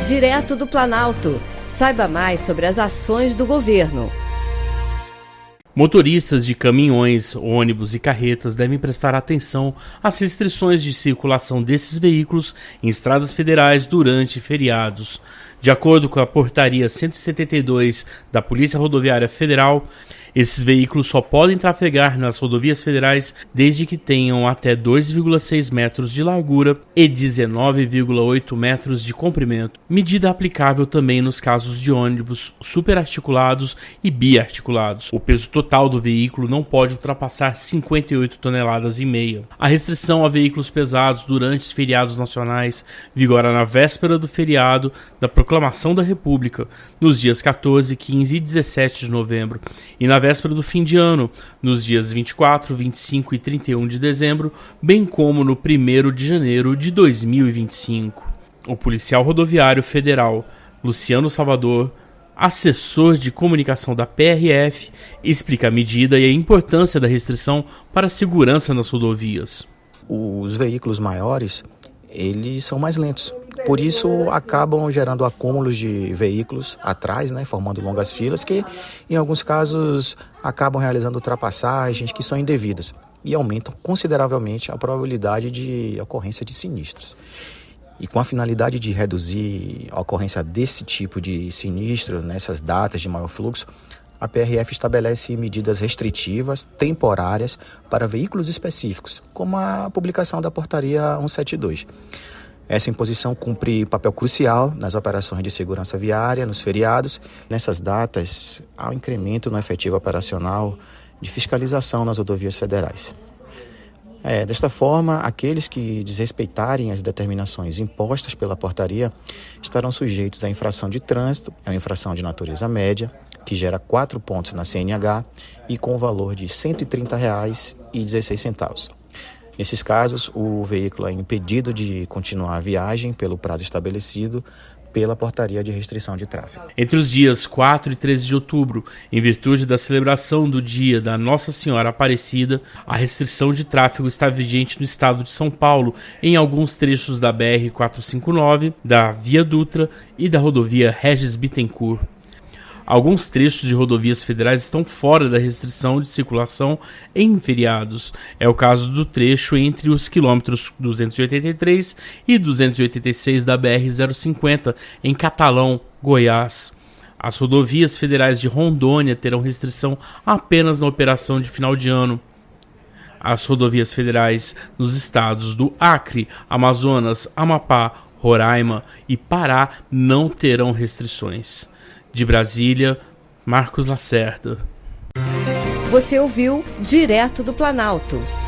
Direto do Planalto. Saiba mais sobre as ações do governo. Motoristas de caminhões, ônibus e carretas devem prestar atenção às restrições de circulação desses veículos em estradas federais durante feriados. De acordo com a Portaria 172 da Polícia Rodoviária Federal, esses veículos só podem trafegar nas rodovias federais desde que tenham até 2,6 metros de largura e 19,8 metros de comprimento, medida aplicável também nos casos de ônibus superarticulados e biarticulados. O peso total do veículo não pode ultrapassar 58,5 toneladas. A restrição a veículos pesados durante os feriados nacionais vigora na véspera do feriado da Proclamação da República, nos dias 14, 15 e 17 de novembro, e na véspera do fim de ano, nos dias 24, 25 e 31 de dezembro, bem como no 1º de janeiro de 2025. O policial rodoviário federal Luciano Salvador, assessor de comunicação da PRF, explica a medida e a importância da restrição para a segurança nas rodovias. Os veículos maiores, eles são mais lentos. Por isso, acabam gerando acúmulos de veículos atrás, formando longas filas que, em alguns casos, acabam realizando ultrapassagens que são indevidas e aumentam consideravelmente a probabilidade de ocorrência de sinistros. E com a finalidade de reduzir a ocorrência desse tipo de sinistro nessas datas de maior fluxo, a PRF estabelece medidas restritivas temporárias para veículos específicos, como a publicação da Portaria 172. Essa imposição cumpre papel crucial nas operações de segurança viária, nos feriados. Nessas datas, há um incremento no efetivo operacional de fiscalização nas rodovias federais. Desta forma, aqueles que desrespeitarem as determinações impostas pela portaria estarão sujeitos à infração de trânsito, é uma infração de natureza média, que gera 4 pontos na CNH e com o valor de R$ 130,16. Nesses casos, o veículo é impedido de continuar a viagem pelo prazo estabelecido pela Portaria de Restrição de Tráfego. Entre os dias 4 e 13 de outubro, em virtude da celebração do Dia da Nossa Senhora Aparecida, a restrição de tráfego está vigente no estado de São Paulo, em alguns trechos da BR-459, da Via Dutra e da rodovia Regis Bittencourt. Alguns trechos de rodovias federais estão fora da restrição de circulação em feriados. É o caso do trecho entre os quilômetros 283 e 286 da BR-050, em Catalão, Goiás. As rodovias federais de Rondônia terão restrição apenas na operação de final de ano. As rodovias federais nos estados do Acre, Amazonas, Amapá, Roraima e Pará não terão restrições. De Brasília, Marcos Lacerda. Você ouviu Direto do Planalto.